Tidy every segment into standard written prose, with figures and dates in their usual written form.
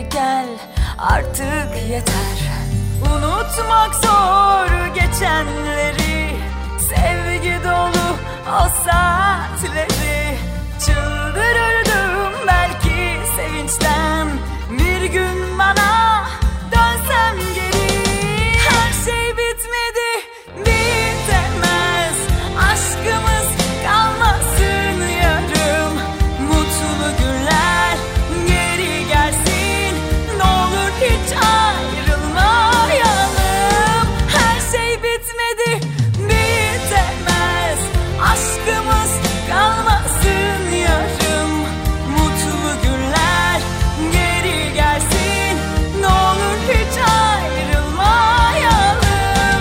geri gel, artık yeter. Unutmak zor geçenleri, sevgi dolu o saatleri. Çıldırırdım belki sevinçten, bir gün bana dönsem geri. Her şey bitmedi, bitemez, aşkımız kalmasın yarım. Mutlu günler geri gelsin, ne olur hiç ayrılmayalım. Her şey bitmedi, bitemez, aşkımız kalmasın yarım. Mutlu günler geri gelsin, ne olur hiç ayrılmayalım.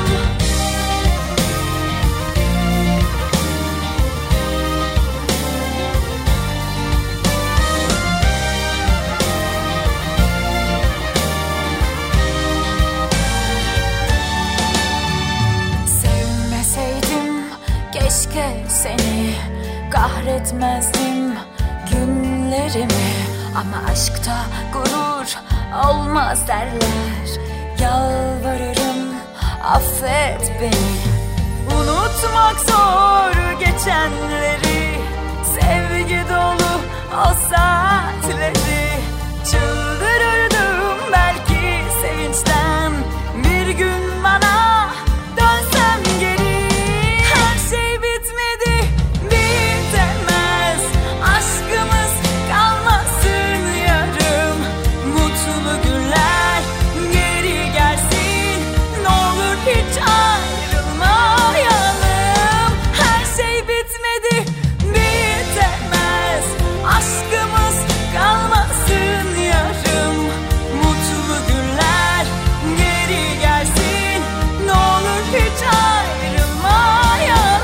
Sevmeseydim keşke seni, kahretmezdim günlerimi. Ama aşkta gurur olmaz derler, yalvarırım affet beni. Unutmak zor geçenleri, sevgi dolu o saatleri. Çıldırırdım belki sevinçten, bir gün bana dönsem geri. Her şey bitmedi, bitemez, aşkımız kalmasın yarım. Mutlu günler geri gelsin, ne olur hiç ayrılmayalım. Her şey bitmedi, bitemez, aşkımız kalmasın yarım. Mutlu günler geri gelsin, ne olur hiç ayrılmayalım.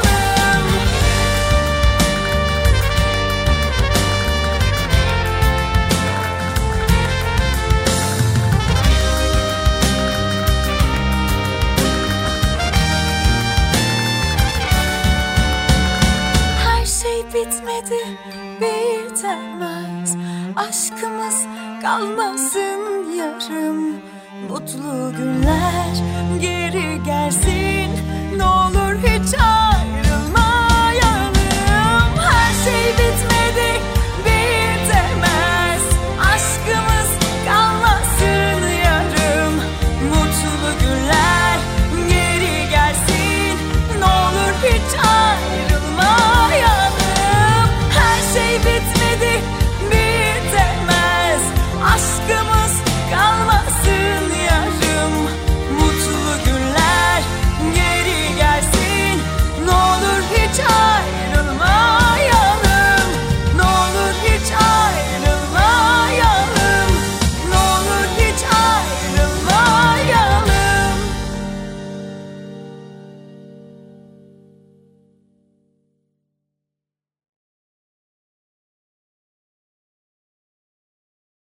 Her şey bitmedi, bitemez, aşkımız kalmasın yarım. Mutlu günler geri gelsin, ne olur hiç